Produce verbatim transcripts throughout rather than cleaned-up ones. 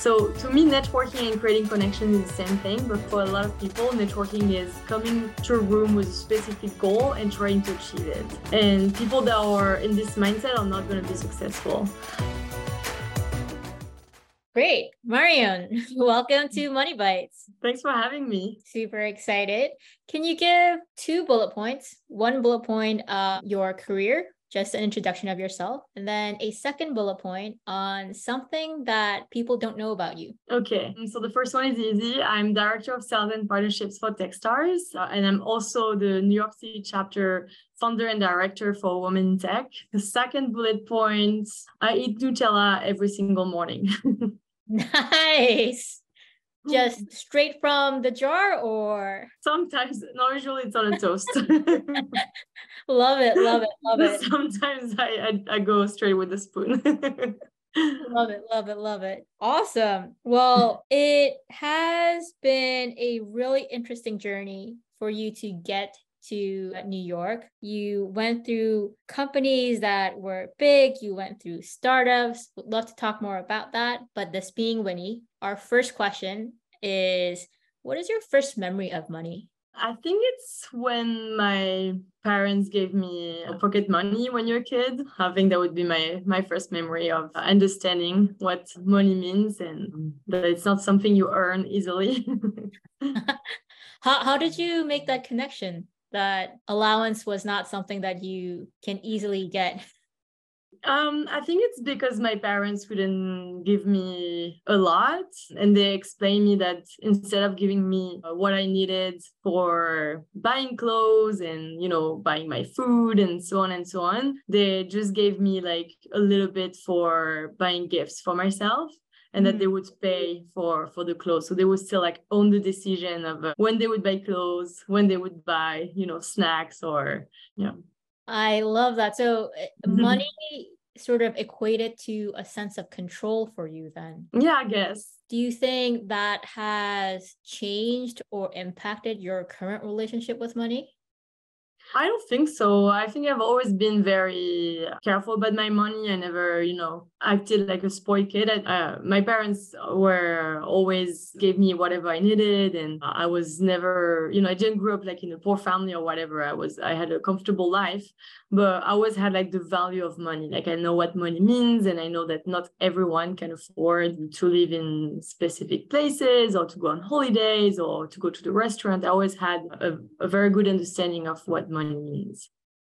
So to me, networking and creating connections is the same thing, but for a lot of people, networking is coming to a room with a specific goal and trying to achieve it. And people that are in this mindset are not going to be successful. Great. Marion, welcome to Money Bites. Thanks for having me. Super excited. Can you give two bullet points? One bullet point, uh, your career, just an introduction of yourself, and then a second bullet point on something that people don't know about you. Okay, so the first one is easy. I'm Director of Sales and Partnerships for Techstars, uh, and I'm also the New York City chapter founder and director for Women in Tech. The second bullet point, I eat Nutella every single morning. Nice. Just straight from the jar or? Sometimes, no, usually it's on a toast. Love it, love it, love it. Sometimes I, I, I go straight with the spoon. Love it, love it, love it. Awesome. Well, it has been a really interesting journey for you to get to New York. You went through companies that were big, you went through startups. Would love to talk more about that. But this being Winnie, our first question is, what is your first memory of money? I think it's when my parents gave me pocket money when you're a kid. I think that would be my my first memory of understanding what money means and that it's not something you earn easily. how how did you make that connection that allowance was not something that you can easily get? Um, I think it's because my parents wouldn't give me a lot, and they explained me that instead of giving me what I needed for buying clothes and, you know, buying my food and so on and so on, they just gave me like a little bit for buying gifts for myself. And that they would pay for for the clothes. So they would still like own the decision of uh, when they would buy clothes, when they would buy, you know, snacks or, you know. I love that. So money sort of equated to a sense of control for you then. Yeah, I guess. Do you think that has changed or impacted your current relationship with money? I don't think so. I think I've always been very careful about my money. I never, you know, acted like a spoiled kid. I, uh, my parents were always gave me whatever I needed, and I was never, you know, I didn't grow up like in a poor family or whatever. I was, I had a comfortable life, but I always had like the value of money. Like I know what money means, and I know that not everyone can afford to live in specific places or to go on holidays or to go to the restaurant. I always had a, a very good understanding of what money means.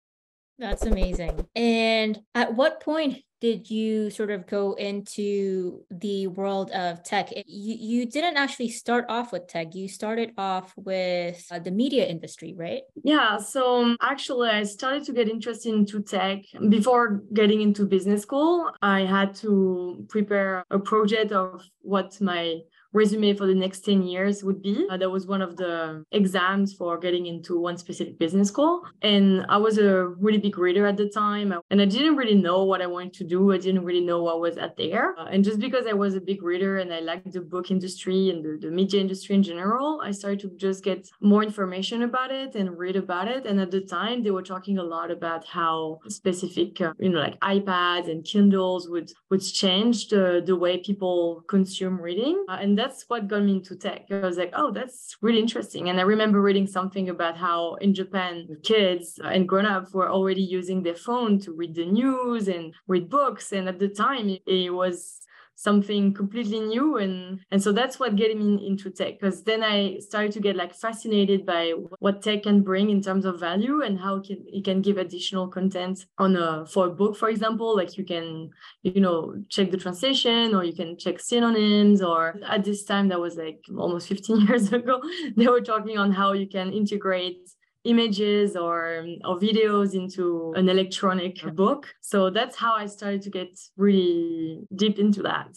That's amazing. And at what point did you sort of go into the world of tech? You, you didn't actually start off with tech. You started off with uh, the media industry, right? Yeah. So actually, I started to get interested into tech before getting into business school. I had to prepare a project of what my resume for the next ten years would be. Uh, that was one of the exams for getting into one specific business school. And I was a really big reader at the time. And I didn't really know what I wanted to do. I didn't really know what was out there. Uh, and just because I was a big reader and I liked the book industry and the, the media industry in general, I started to just get more information about it and read about it. And at the time, they were talking a lot about how specific, uh, you know, like iPads and Kindles would, would change the, the way people consume reading. Uh, and that's what got me into tech. I was like, oh, that's really interesting. And I remember reading something about how in Japan, kids and grown-ups were already using their phone to read the news and read books. And at the time, it was something completely new. And, and so that's what getting me into tech, because then I started to get like fascinated by what tech can bring in terms of value and how it can, it can give additional content on a, for a book, for example, like you can, you know, check the translation or you can check synonyms, or at this time, that was like almost fifteen years ago, they were talking on how you can integrate images or, or videos into an electronic book. So that's how I started to get really deep into that.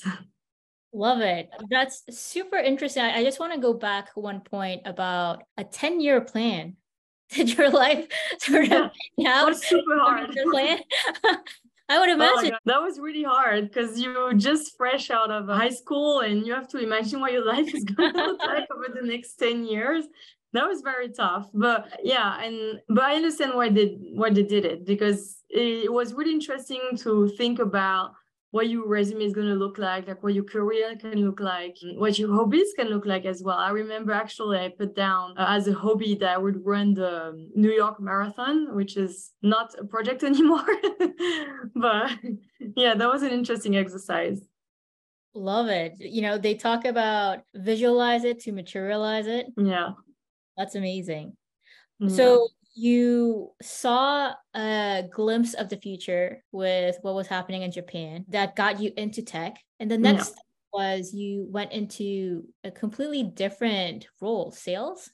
Love it. That's super interesting. I, I just want to go back one point about a ten-year plan. Did your life sort of yeah, was super hard. Plan? I would imagine. Oh that was really hard because you're just fresh out of high school and you have to imagine what your life is going to look like over the next ten years. That was very tough, but yeah, and but I understand why they why they did it, because it was really interesting to think about what your resume is going to look like, like what your career can look like, what your hobbies can look like as well. I remember actually I put down uh, as a hobby that I would run the New York Marathon, which is not a project anymore. But yeah, that was an interesting exercise. Love it. You know, they talk about visualize it to materialize it. Yeah. That's amazing. Yeah. So you saw a glimpse of the future with what was happening in Japan that got you into tech. And the next Yeah. step was you went into a completely different role, sales.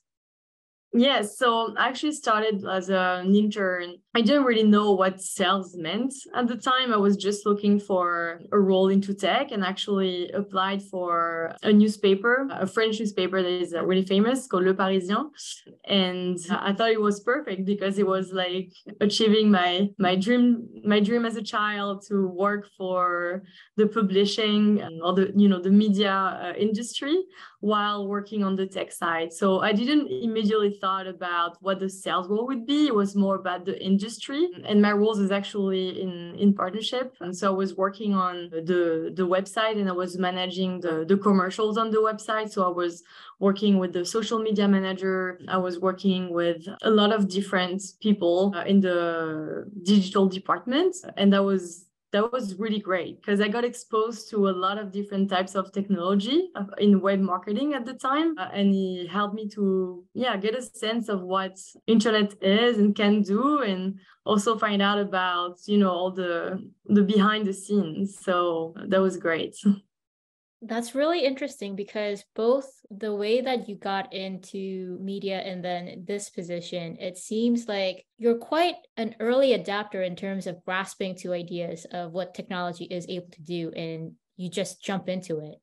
Yes, so I actually started as an intern. I didn't really know what sales meant at the time. I was just looking for a role into tech and actually applied for a newspaper, a French newspaper that is really famous called Le Parisien. And I thought it was perfect because it was like achieving my my dream my dream as a child to work for the publishing and all the you know the media uh, industry while working on the tech side. So I didn't immediately thought about what the sales role would be. It was more about the industry. And my roles is actually in, in partnership. And so I was working on the, the website and I was managing the, the commercials on the website. So I was working with the social media manager. I was working with a lot of different people uh, in the digital department. And that was that was really great because I got exposed to a lot of different types of technology in web marketing at the time. Uh, and it helped me to, yeah, get a sense of what internet is and can do, and also find out about, you know, all the, the behind the scenes. So that was great. That's really interesting because both the way that you got into media and then this position, it seems like you're quite an early adapter in terms of grasping to ideas of what technology is able to do, and you just jump into it.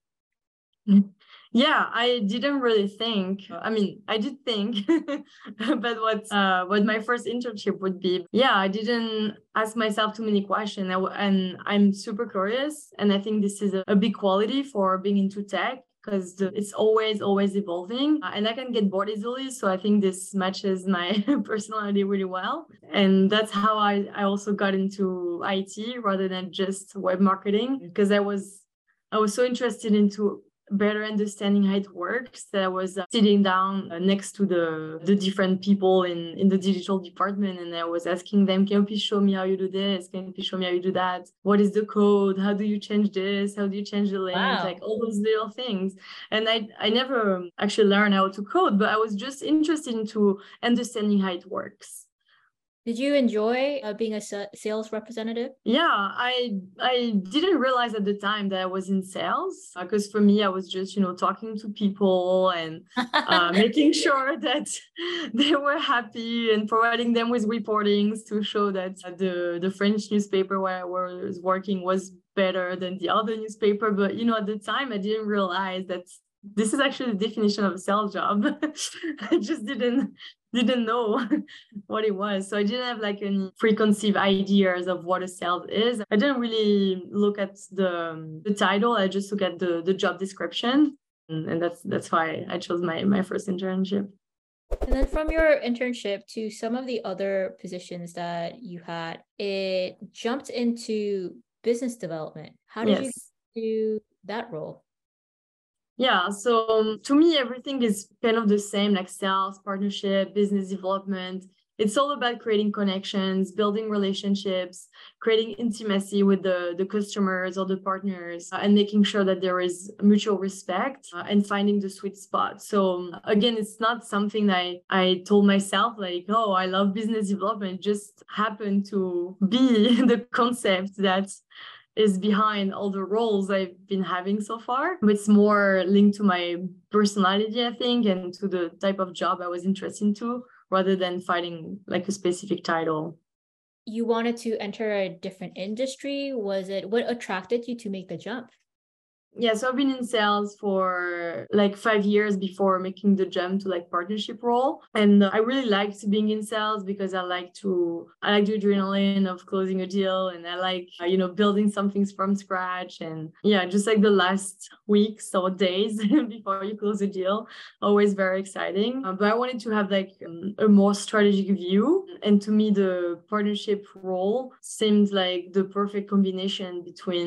Yeah, I didn't really think. I mean, I did think about what uh, what my first internship would be. Yeah, I didn't ask myself too many questions, and I'm super curious. And I think this is a, a big quality for being into tech because it's always always evolving, uh, and I can get bored easily. So I think this matches my personality really well, and that's how I I also got into I T rather than just web marketing because I was I was so interested into better understanding how it works that I was uh, sitting down uh, next to the the different people in in the digital department, and I was asking them, can you please show me how you do this, can you please show me how you do that, what is the code, how do you change this, how do you change the link, Wow. like all those little things. And I I never actually learned how to code, but I was just interested into understanding how it works. Did you enjoy uh, being a sales representative? Yeah, I I didn't realize at the time that I was in sales because uh, for me, I was just, you know, talking to people and uh, making sure that they were happy and providing them with reportings to show that the, the French newspaper where I was working was better than the other newspaper. But, you know, at the time, I didn't realize that this is actually the definition of a sales job. I just didn't didn't know what it was. So I didn't have like any preconceived ideas of what a sales is. I didn't really look at the, the title. I just look at the, the job description. And, and that's that's why I chose my, my first internship. And then from your internship to some of the other positions that you had, it jumped into business development. How did yes. you do that role? Yeah, so um, to me, everything is kind of the same, like sales, partnership, business development. It's all about creating connections, building relationships, creating intimacy with the, the customers or the partners, uh, and making sure that there is mutual respect uh, and finding the sweet spot. So um, again, it's not something that I, I told myself like, oh, I love business development. It just happened to be the concept that is behind all the roles I've been having so far. It's more linked to my personality, I think, and to the type of job I was interested into, rather than finding like a specific title. You wanted to enter a different industry? Was it what attracted you to make the jump? Yeah, so I've been in sales for like five years before making the jump to like partnership role. And I really liked being in sales because I like to, I like the adrenaline of closing a deal. And I like, uh, you know, building something from scratch. And yeah, just like the last weeks or days before you close a deal, always very exciting. Uh, but I wanted to have like um, a more strategic view. And to me, the partnership role seemed like the perfect combination between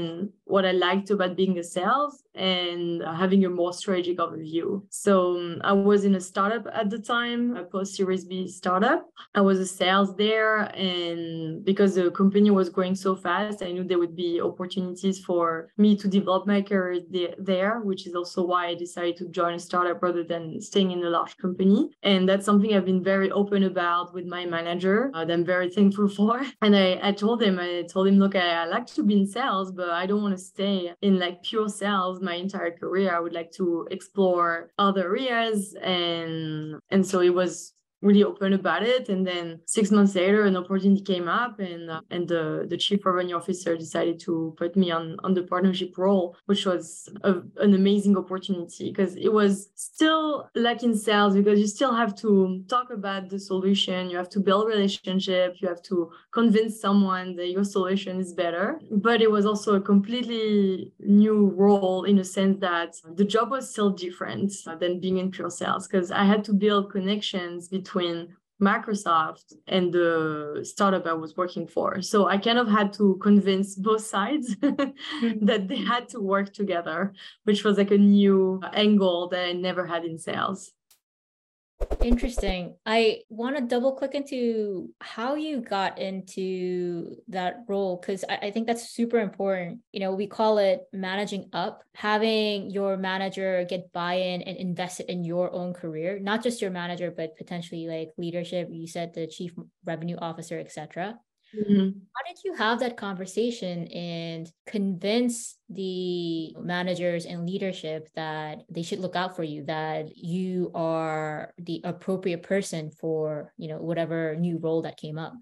what I liked about being a sales and having a more strategic overview. So um, I was in a startup at the time, a post-Series B startup. I was a sales there, and because the company was growing so fast, I knew there would be opportunities for me to develop my career there, which is also why I decided to join a startup rather than staying in a large company. And that's something I've been very open about with my manager uh, that I'm very thankful for. And I, I told him, I told him, look, I, I like to be in sales, but I don't want to stay in like pure sales my entire career. I would like to explore other areas. And, and so it was really open about it. And then six months later, an opportunity came up, and uh, and the, the chief revenue officer decided to put me on, on the partnership role, which was a, an amazing opportunity because it was still like in sales, because you still have to talk about the solution, you have to build relationship, you have to convince someone that your solution is better. But it was also a completely new role in a sense that the job was still different than being in pure sales, because I had to build connections between between Microsoft and the startup I was working for. So I kind of had to convince both sides that they had to work together, which was like a new angle that I never had in sales. Interesting. I want to double click into how you got into that role, because I, I think that's super important. You know, we call it managing up, having your manager get buy-in and invest it in your own career, not just your manager, but potentially like leadership. You said the chief revenue officer, et cetera. Mm-hmm. How did you have that conversation and convince the managers and leadership that they should look out for you, that you are the appropriate person for, you know, whatever new role that came up?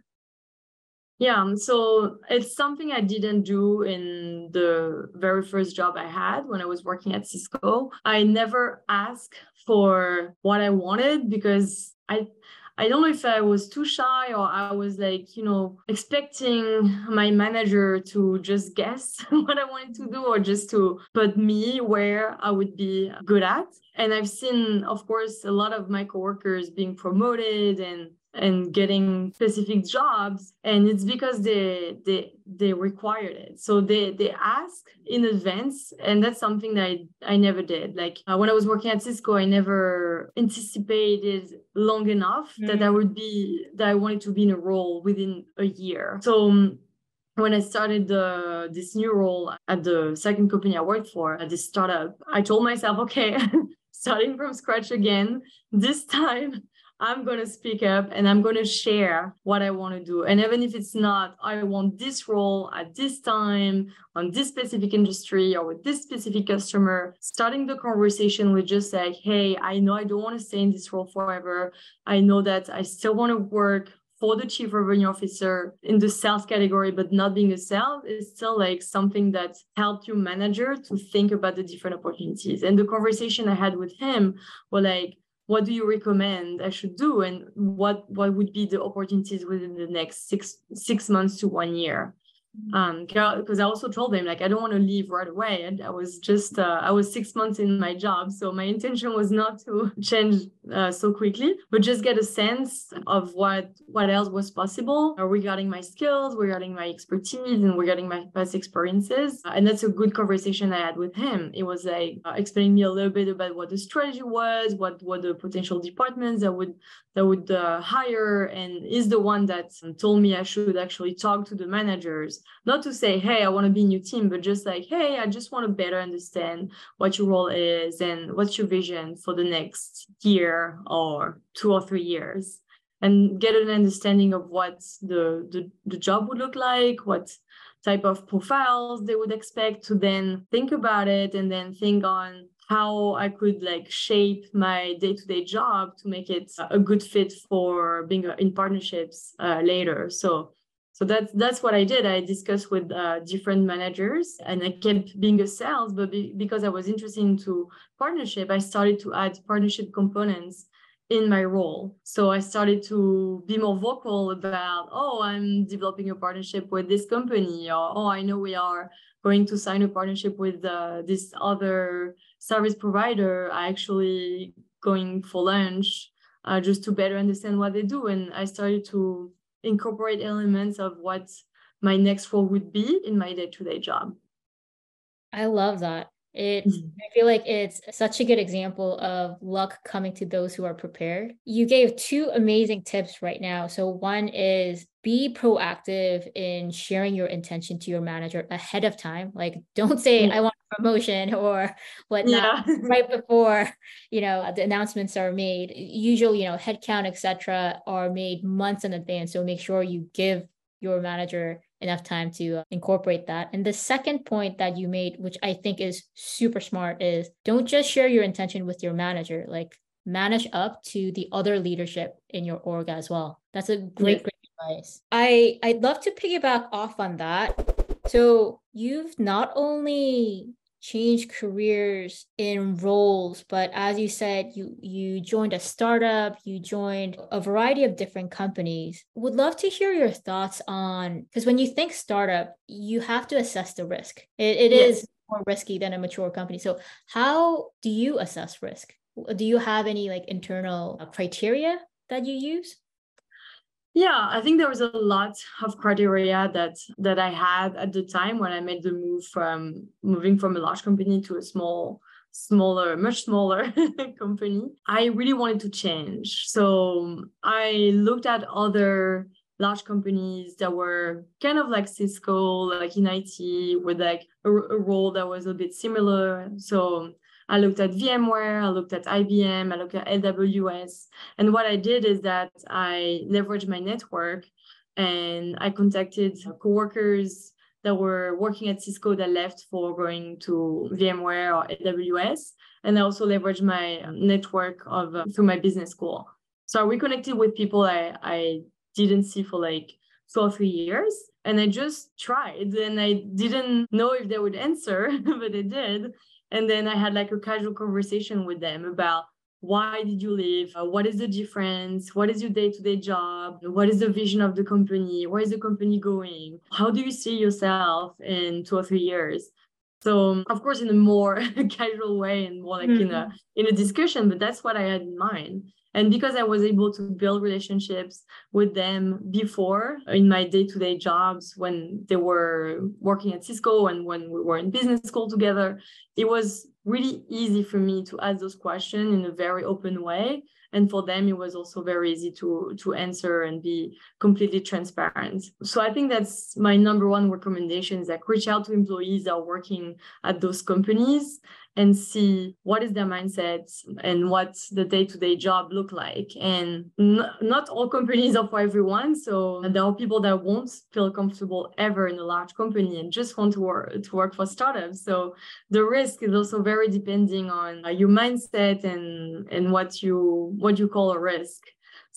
Yeah, so it's something I didn't do in the very first job I had when I was working at Cisco. I never asked for what I wanted because I I don't know if I was too shy or I was like, you know, expecting my manager to just guess what I wanted to do or just to put me where I would be good at. And I've seen, of course, a lot of my coworkers being promoted and and getting specific jobs, and it's because they they they required it. So they they ask in advance, and that's something that I, I never did. Like uh, when I was working at Cisco, I never anticipated long enough mm. that I would be that I wanted to be in a role within a year. So um, when I started the, this new role at the second company I worked for, at this startup, I told myself, okay, starting from scratch again, this time I'm going to speak up and I'm going to share what I want to do. And even if it's not, I want this role at this time, on this specific industry or with this specific customer, starting the conversation with just like, hey, I know I don't want to stay in this role forever. I know that I still want to work for the chief revenue officer in the sales category, but not being a sales is still like something that helped your manager to think about the different opportunities. And the conversation I had with him were like, what do you recommend I should do? And what, what would be the opportunities within the next six, six months to one year? Um, because I also told him, like, I don't want to leave right away. And I was just, uh, I was six months in my job. So my intention was not to change uh, so quickly, but just get a sense of what, what else was possible uh, regarding my skills, regarding my expertise, and regarding my past experiences. Uh, and that's a good conversation I had with him. It was like uh, explaining me a little bit about what the strategy was, what, what the potential departments that would, that would uh, hire, and is the one that told me I should actually talk to the managers. Not to say, hey, I want to be in your team, but just like, hey, I just want to better understand what your role is and what's your vision for the next year or two or three years, and get an understanding of what the, the, the job would look like, what type of profiles they would expect, to then think about it and then think on how I could like shape my day-to-day job to make it a good fit for being in partnerships uh, later. So So that's that's what I did. I discussed with uh, different managers, and I kept being a sales, but be, because I was interested into partnership, I started to add partnership components in my role. So I started to be more vocal about, oh, I'm developing a partnership with this company, or oh, I know we are going to sign a partnership with uh, this other service provider. I actually going for lunch uh, just to better understand what they do. And I started to incorporate elements of what my next role would be in my day-to-day job. I love that. It's, Mhm. I feel like it's such a good example of luck coming to those who are prepared. You gave two amazing tips right now. So one is be proactive in sharing your intention to your manager ahead of time. Like, don't say Yeah. I want a promotion or whatnot Yeah. right before, you know, the announcements are made. Usually, you know, headcount, et cetera, are made months in advance. So make sure you give your manager enough time to uh, incorporate that. And the second point that you made, which I think is super smart, is don't just share your intention with your manager, like manage up to the other leadership in your org as well. That's a great, Yes. great advice. I, I'd love to piggyback off on that. So you've not only change careers in roles, but as you said, you you joined a startup, you joined a variety of different companies. Would love to hear your thoughts on, because when you think startup, you have to assess the risk. It, it Yes. is more risky than a mature company. So how do you assess risk? Do you have any like internal criteria that you use? Yeah, I think there was a lot of criteria that that I had at the time when I made the move from moving from a large company to a small, smaller, much smaller company. I really wanted to change. So I looked at other large companies that were kind of like Cisco, like in I T, with like a, a role that was a bit similar. So I looked at VMware, I looked at I B M, I looked at A W S. And what I did is that I leveraged my network and I contacted coworkers that were working at Cisco that left for going to VMware or A W S. And I also leveraged my network of uh, through my business school. So I reconnected with people I, I didn't see for like two or three years. And I just tried and I didn't know if they would answer, but they did. And then I had like a casual conversation with them about why did you leave? Uh, what is the difference? What is your day-to-day job? What is the vision of the company? Where is the company going? How do you see yourself in two or three years? So of course, in a more casual way and more like mm-hmm. in a in a discussion, but that's what I had in mind. And because I was able to build relationships with them before in my day-to-day jobs when they were working at Cisco and when we were in business school together, it was really easy for me to ask those questions in a very open way. And for them, it was also very easy to, to answer and be completely transparent. So I think that's my number one recommendation is like reach out to employees that are working at those companies and see what is their mindset and what the day-to-day job look like. And n- not all companies are for everyone. So there are people that won't feel comfortable ever in a large company and just want to work, to work for startups. So the risk is also very depending on uh, your mindset and, and what you what you call a risk.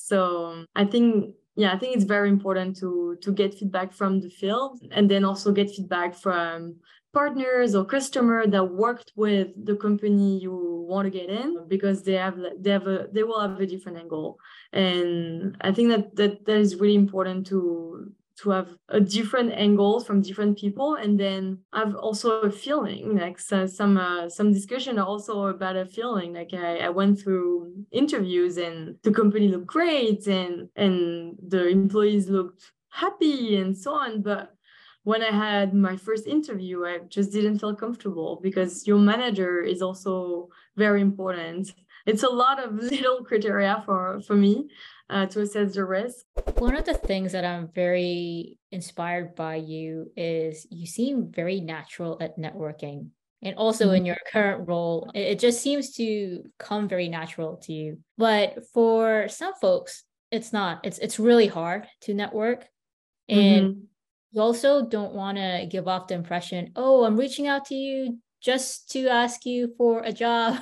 So I think yeah, I think it's very important to to get feedback from the field and then also get feedback from partners or customer that worked with the company you want to get in because they have they have a they will have a different angle. And I think that that, that is really important to to have a different angles from different people and then have also a feeling like so, some uh, some discussion also about a feeling like I, I went through interviews and the company looked great and and the employees looked happy and so on, but when I had my first interview, I just didn't feel comfortable because your manager is also very important. It's a lot of little criteria for, for me uh, to assess the risk. One of the things that I'm very inspired by you is you seem very natural at networking. And also mm-hmm. in your current role, it, it just seems to come very natural to you. But for some folks, it's not. It's it's really hard to network. And mm-hmm. you also don't want to give off the impression, oh, I'm reaching out to you just to ask you for a job.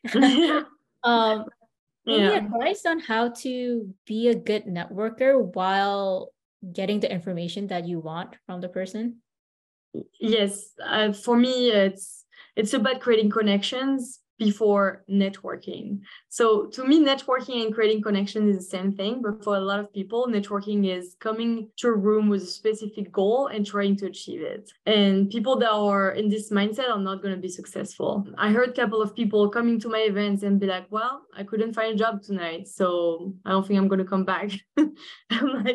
um, any yeah. advice on how to be a good networker while getting the information that you want from the person? Yes, uh, for me, it's it's about creating connections before networking. So to me, networking and creating connections is the same thing, but for a lot of people, networking is coming to a room with a specific goal and trying to achieve it. And people that are in this mindset are not going to be successful. I heard a couple of people coming to my events and be like, well, I couldn't find a job tonight, so I don't think I'm going to come back. I'm like,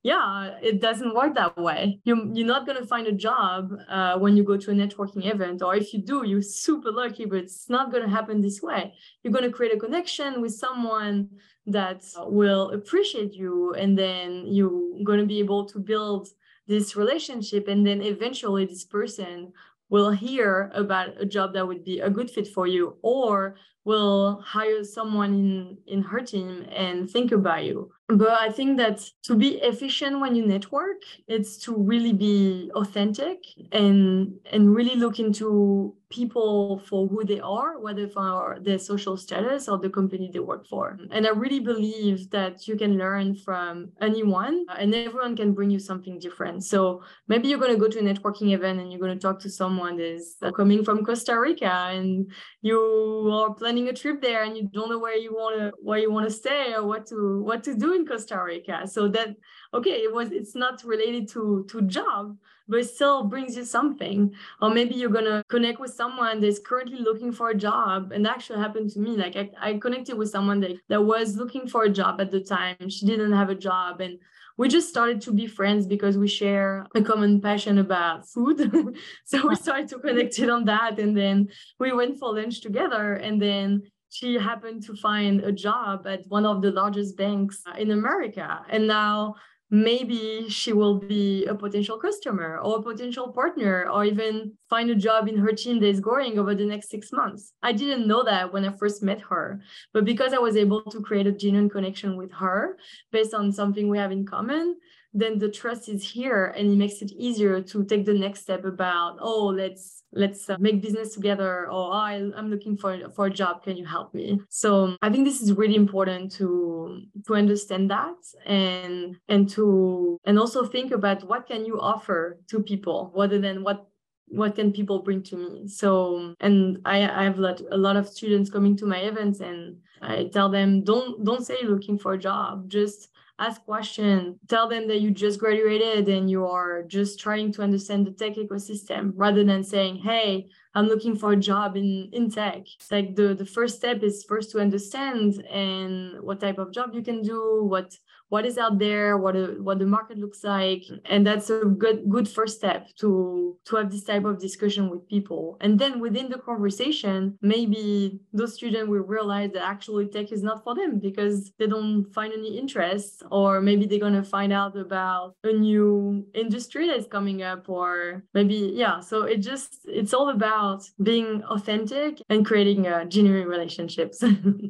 yeah, it doesn't work that way. You, you're not going to find a job uh, when you go to a networking event, or if you do, you're super lucky, but it's not going to happen this way. You're going to create a connection with someone that will appreciate you, and then you're going to be able to build this relationship, and then eventually this person will hear about a job that would be a good fit for you, or will hire someone in, in her team and think about you. But I think that to be efficient when you network, it's to really be authentic and and really look into people for who they are, whether for their social status or the company they work for. And I really believe that you can learn from anyone, and everyone can bring you something different. So maybe you're going to go to a networking event and you're going to talk to someone that's coming from Costa Rica, and you are planning a trip there and you don't know where you want to where you want to stay or what to what to do in Costa Rica. So that, okay, it was it's not related to to job, but it still brings you something. Or maybe you're gonna connect with someone that's currently looking for a job. And that actually happened to me. Like I, I connected with someone that, that was looking for a job at the time. She didn't have a job, and we just started to be friends because we share a common passion about food. So we started to connect it on that. And then we went for lunch together. And then she happened to find a job at one of the largest banks in America. And now maybe she will be a potential customer or a potential partner, or even find a job in her team that is growing over the next six months. I didn't know that when I first met her, but because I was able to create a genuine connection with her based on something we have in common, then the trust is here, and it makes it easier to take the next step about, oh, let's let's uh, make business together, or oh, I, I'm looking for, for a job, can you help me? So I think this is really important to to understand that, and and to and also think about what can you offer to people rather than what what can people bring to me. So, and I, I have lot, a lot of students coming to my events, and I tell them, don't don't say you're looking for a job, just ask questions. Tell them that you just graduated and you are just trying to understand the tech ecosystem, rather than saying, hey, I'm looking for a job in, in tech. It's like the, the first step is first to understand and what type of job you can do, what what is out there, what a, what the market looks like. And that's a good good first step to, to have this type of discussion with people. And then within the conversation, maybe those students will realize that actually tech is not for them because they don't find any interest, or maybe they're going to find out about a new industry that's coming up, or maybe, yeah. So it just, it's all about being authentic and creating uh, genuine relationships.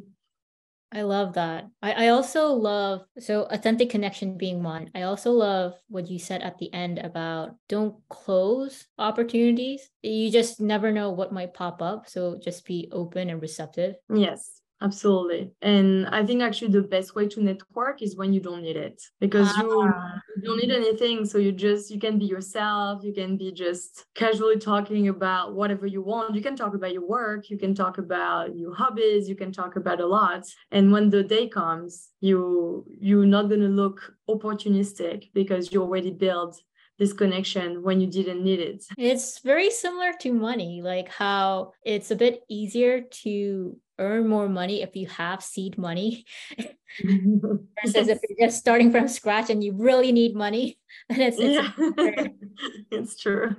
I love that. I, I also love, so authentic connection being one. I also love what you said at the end about don't close opportunities. You just never know what might pop up. So just be open and receptive. Yes. Absolutely. And I think actually the best way to network is when you don't need it, because ah. you, you don't need anything. So you just, you can be yourself. You can be just casually talking about whatever you want. You can talk about your work. You can talk about your hobbies. You can talk about a lot. And when the day comes, you, you're not going to look opportunistic because you already built this connection when you didn't need it. It's very similar to money, like how it's a bit easier to earn more money if you have seed money versus if you're just starting from scratch and you really need money. And it's, it's, yeah. It's true.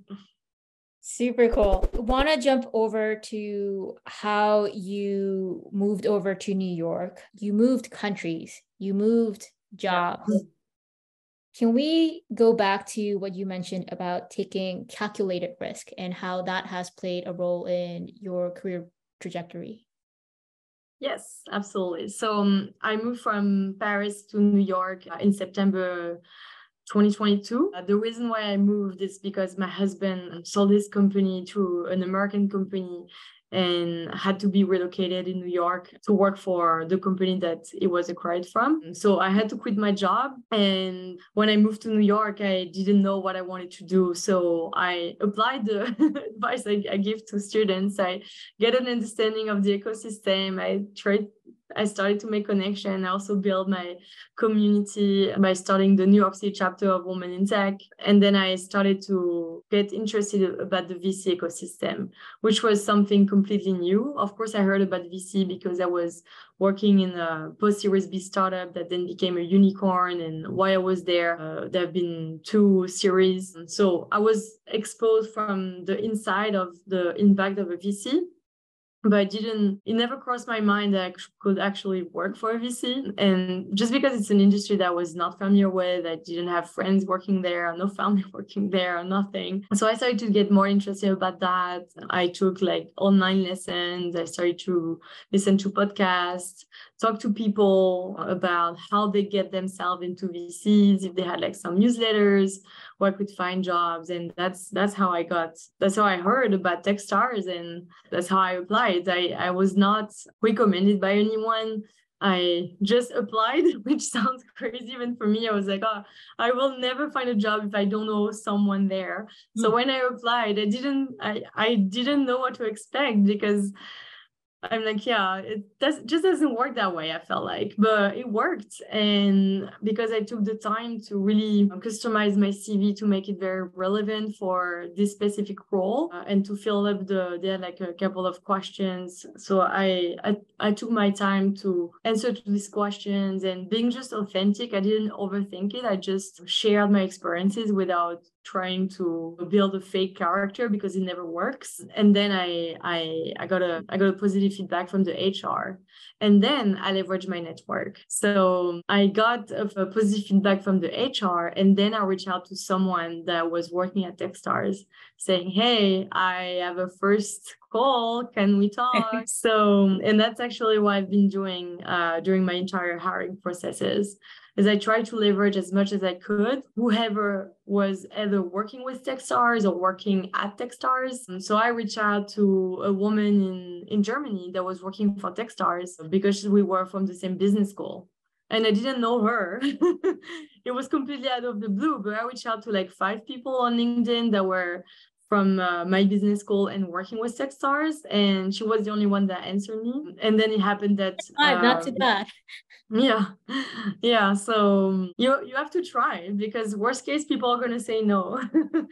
Super cool. Want to jump over to how you moved over to New York. You moved countries, you moved jobs. Yeah. Can we go back to what you mentioned about taking calculated risk and how that has played a role in your career trajectory? Yes, absolutely. So um, I moved from Paris to New York uh, in September twenty twenty-two. Uh, the reason why I moved is because my husband sold his company to an American company and had to be relocated in New York to work for the company that it was acquired from. So I had to quit my job. And when I moved to New York, I didn't know what I wanted to do. So I applied the advice I, I give to students. I get an understanding of the ecosystem. I tried I started to make connection. I also built my community by starting the New York City chapter of Women in Tech. And then I started to get interested about the V C ecosystem, which was something completely new. Of course, I heard about V C because I was working in a post-Series B startup that then became a unicorn. And while I was there, uh, there have been two series. So I was exposed from the inside of the impact of a V C. But I didn't, it never crossed my mind that I could actually work for a V C. And just because it's an industry that I was not familiar with, I didn't have friends working there, no family working there, or nothing. So I started to get more interested about that. I took like online lessons. I started to listen to podcasts, talk to people about how they get themselves into V Cs, if they had like some newsletters, where I could find jobs. And that's that's how I got, that's how I heard about Techstars, and that's how I applied. I, I was not recommended by anyone. I just applied, which sounds crazy even for me. I was like, oh, I will never find a job if I don't know someone there. Mm. So when I applied, I didn't I, I didn't know what to expect, because I'm like, yeah, it does, just doesn't work that way, I felt like, but it worked. And because I took the time to really customize my C V to make it very relevant for this specific role, uh, and to fill up the, there like a couple of questions. So I, I, I took my time to answer to these questions, and being just authentic. I didn't overthink it. I just shared my experiences without trying to build a fake character, because it never works. And then I I I got a I got a positive feedback from the H R, and then I leveraged my network. So I got a, a positive feedback from the H R, and then I reached out to someone that was working at Techstars, saying, hey, I have a first call, can we talk? So, and that's actually what I've been doing uh, during my entire hiring processes, is I tried to leverage as much as I could whoever was either working with Techstars or working at Techstars. And so I reached out to a woman in, in Germany that was working for Techstars, because we were from the same business school. And I didn't know her. It was completely out of the blue, but I reached out to like five people on LinkedIn that were from uh, my business school and working with Techstars, and she was the only one that answered me. And then it happened that um, not too bad. Yeah, yeah. So you you have to try, because worst case, people are gonna say no.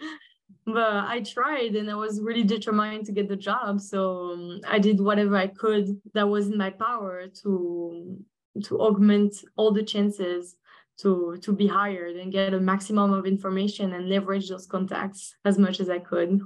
But I tried, and I was really determined to get the job. So um, I did whatever I could that was in my power to to augment all the chances to to be hired and get a maximum of information and leverage those contacts as much as I could.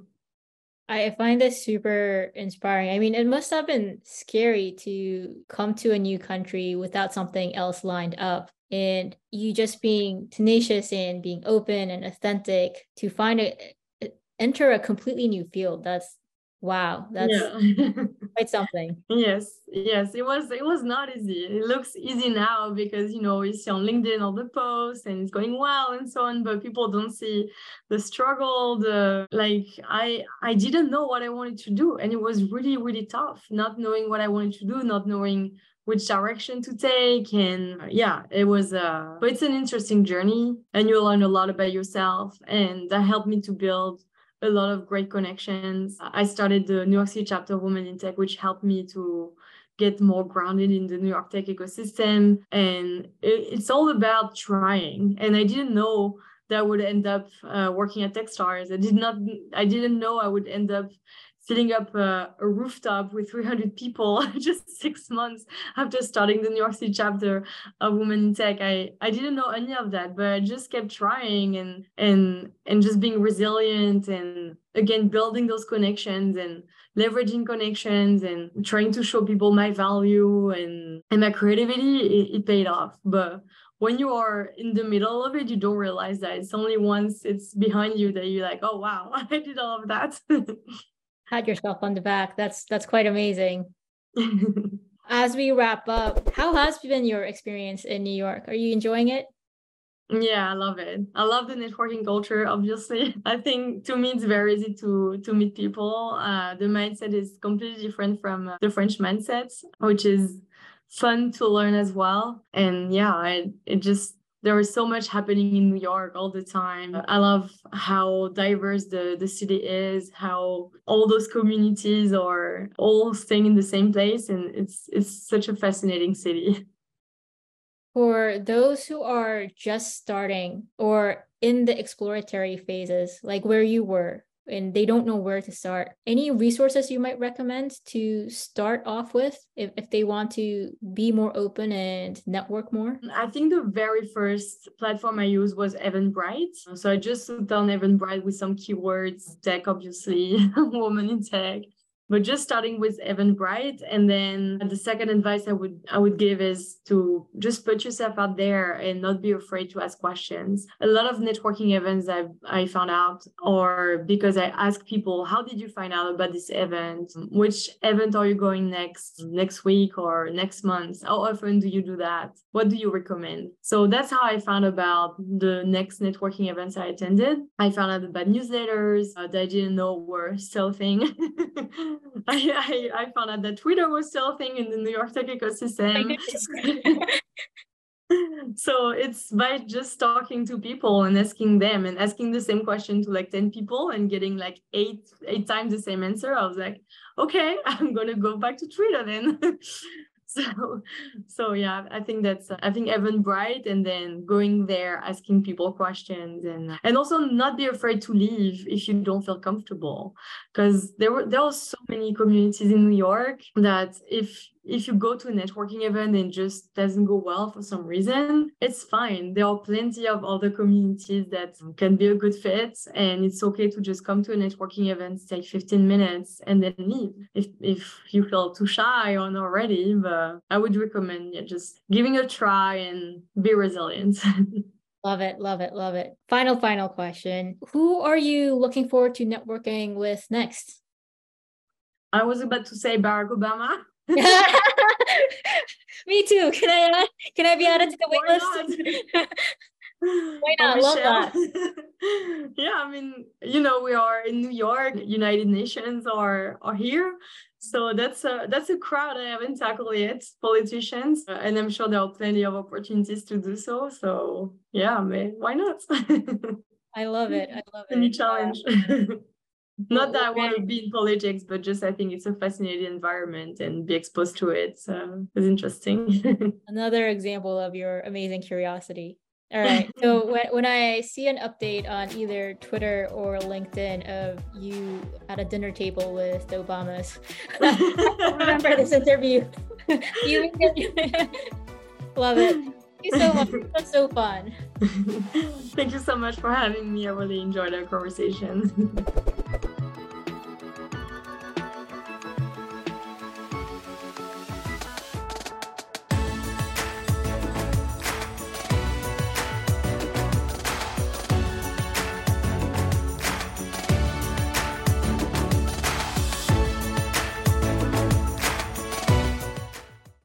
I find this super inspiring. I mean, it must have been scary to come to a new country without something else lined up. And you just being tenacious and being open and authentic to find a, enter a completely new field. That's wow. That's yeah. Quite something. Yes, yes. It was it was not easy. It looks easy now because, you know, you see on LinkedIn all the posts and it's going well and so on, but people don't see the struggle, the like I I didn't know what I wanted to do. And it was really, really tough, not knowing what I wanted to do, not knowing which direction to take. And yeah, it was uh but it's an interesting journey, and you learn a lot about yourself, and that helped me to build a lot of great connections. I started the New York City chapter of Women in Tech, which helped me to get more grounded in the New York tech ecosystem. And it, it's all about trying. And I didn't know that I would end up uh, working at Techstars. I did not, I didn't know I would end up filling up a, a rooftop with three hundred people just six months after starting the New York City chapter of Women in Tech. I, I didn't know any of that, but I just kept trying and and and just being resilient, and again, building those connections and leveraging connections and trying to show people my value and, and my creativity. It, it paid off. But when you are in the middle of it, you don't realize that. It's only once it's behind you that you're like, oh, wow, I did all of that. Pat yourself on the back. That's that's quite amazing. As we wrap up, how has been your experience in New York? Are you enjoying it? Yeah, I love it. I love the networking culture, obviously. I think to me, it's very easy to, to meet people. Uh, the mindset is completely different from uh, the French mindset, which is fun to learn as well. And yeah, I, it just there is so much happening in New York all the time. I love how diverse the, the city is, how all those communities are all staying in the same place. And it's it's such a fascinating city. For those who are just starting or in the exploratory phases, like where you were, and they don't know where to start, any resources you might recommend to start off with if, if they want to be more open and network more? I think the very first platform I used was Eventbrite. So I just looked on Eventbrite with some keywords, tech, obviously, woman in tech. But just starting with Eventbrite, and then the second advice I would I would give is to just put yourself out there and not be afraid to ask questions. A lot of networking events I I found out, or because I ask people, how did you find out about this event? Which event are you going next next week or next month? How often do you do that? What do you recommend? So that's how I found about the next networking events I attended. I found out about newsletters uh, that I didn't know were still a thing. I, I, I found out that Twitter was still a thing in the New York tech ecosystem. So it's by just talking to people and asking them and asking the same question to like ten people and getting like eight eight times the same answer. I was like, okay, I'm gonna go back to Twitter then. So, so yeah, I think that's, I think Eventbrite, and then going there, asking people questions, and and also not be afraid to leave if you don't feel comfortable, because there were there were so many communities in New York that if if you go to a networking event and just doesn't go well for some reason, it's fine. There are plenty of other communities that can be a good fit, and it's okay to just come to a networking event, take fifteen minutes, and then leave if if you feel too shy or not ready. But I would recommend yeah, just giving a try and be resilient. Love it, love it, love it. Final, final question. Who are you looking forward to networking with next? I was about to say Barack Obama. Me too. Can I add, can I be added to the wait list? Why not? Love that. Yeah, I mean, you know, we are in New York. United Nations are are here, so that's a that's a crowd I haven't tackled yet. Politicians, uh, and I'm sure there are plenty of opportunities to do so. So yeah, man, why not? I love it. I love it. Any challenge. Yeah. Not that I Okay. want to be in politics, but just I think it's a fascinating environment and be exposed to it. So it's interesting. Another example of your amazing curiosity. All right. So when, when I see an update on either Twitter or LinkedIn of you at a dinner table with the Obamas, remember this interview. You love it. Thank you so much. That's so fun. Thank you so much for having me. I really enjoyed our conversation.